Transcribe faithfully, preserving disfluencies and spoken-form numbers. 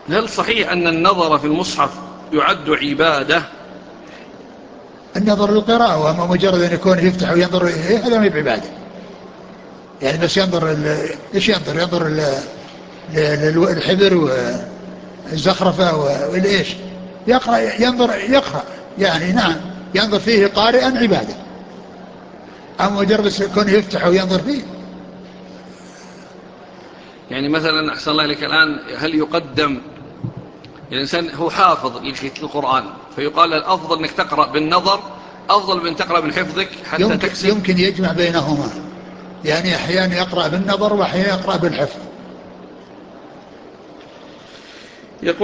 هل صحيح أن النظر في المصحف يعد عبادة؟ النظر للقراءة، وأما مجرد أن يكون يفتح وينظر إليه هذا ما هي بعبادة. يعني بس ينظر ال- إيش ينظر ينظر ال- لل- للحبر والزخرفة والإيش، يقرأ ينظر يقرأ يعني نعم، ينظر فيه قارئا عبادة. أما مجرد يكون يفتح وينظر فيه. يعني مثلا أحسن الله لك الآن، هل يقدم الإنسان هو حافظ للقرآن فيقال الأفضل أنك تقرأ بالنظر أفضل من تقرأ من حفظك حتى يمكن, تكسب؟ يمكن يجمع بينهما، يعني أحيانا يقرأ بالنظر وأحيانا يقرأ بالحفظ.